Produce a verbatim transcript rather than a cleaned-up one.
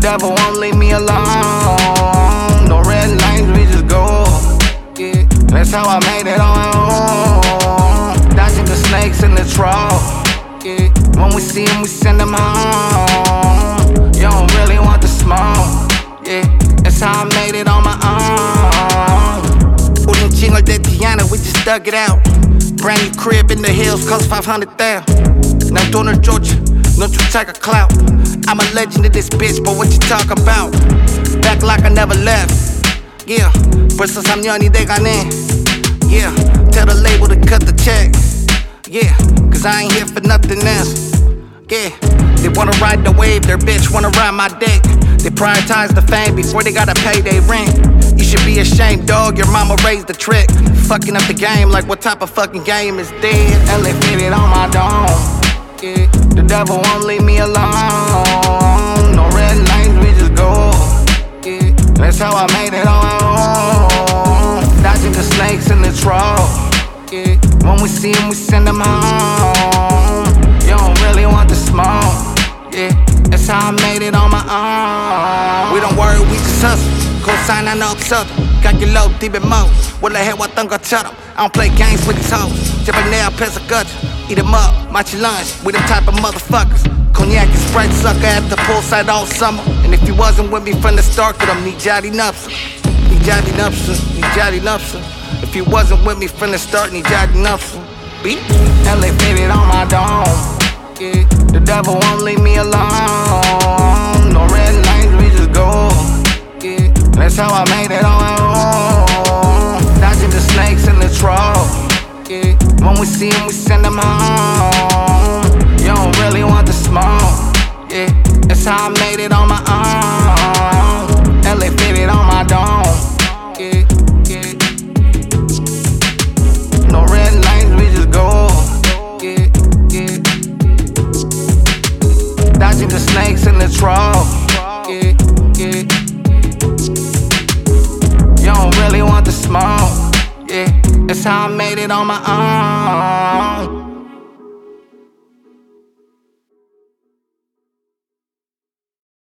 devil won't leave me alone. No red lines, we just go. Yeah, that's how I made it on my own. Dodging the snakes in the trough. Yeah, when we see them, we send them home. You don't really want the smoke. Yeah, that's how I made it on my own. Un chingo de Tiana, we just dug it out. Brand new crib in the hills, cost five hundred thousand. Now Donor Georgia, don't you take a clout. I'm a legend of this bitch, but what you talking about? Back like I never left. Yeah, 벌써 삼 년이 돼가네. Yeah, tell the label to cut the check. Yeah, cause I ain't here for nothing else. Yeah, they wanna ride the wave, their bitch wanna ride my dick. They prioritize the fame before they gotta pay their rent. You should be ashamed, dog, your mama raised the trick. Fucking up the game, like what type of fucking game is dead? And they fit it on my dome. Yeah, the devil won't leave me alone. No red lines, we just go. Yeah, that's how I made it on my own. Dodging the snakes in the trough. Yeah, when we see them, we send them home. You don't really want the smoke. Yeah, that's how I made it on my own. We don't worry, we just hustle. Cosign 나 없어도 가길로 디베모 원래 해왔던 것처럼 I don't play games with these hoes. 제발 내 앞에서 꺼져. Eat them up, 마치 lunch. We them type of motherfuckers. Cognac and Sprite sucker at the poolside all summer. And if you wasn't with me from the start, 그럼 네 자리는 없어. 네 자리는 없어. 네 자리는 없어. If you wasn't with me from the start, 네 자리는 없어. Beat. And they fit it on my dome. Yeah, the devil won't leave me alone. No red lines, we just go. Yeah, that's how I made it on my own. Dodging the snakes in the trough. Yeah, when we see them, we send them home. You don't really want the smoke. Yeah, that's how I made it on my own. And they fit it on my dome. Yeah, yeah. No red lines, we just go. Yeah, yeah. Dodging the snakes in the trough. Yeah, yeah. You don't really want the smoke. Yeah, that's how I made it on my own.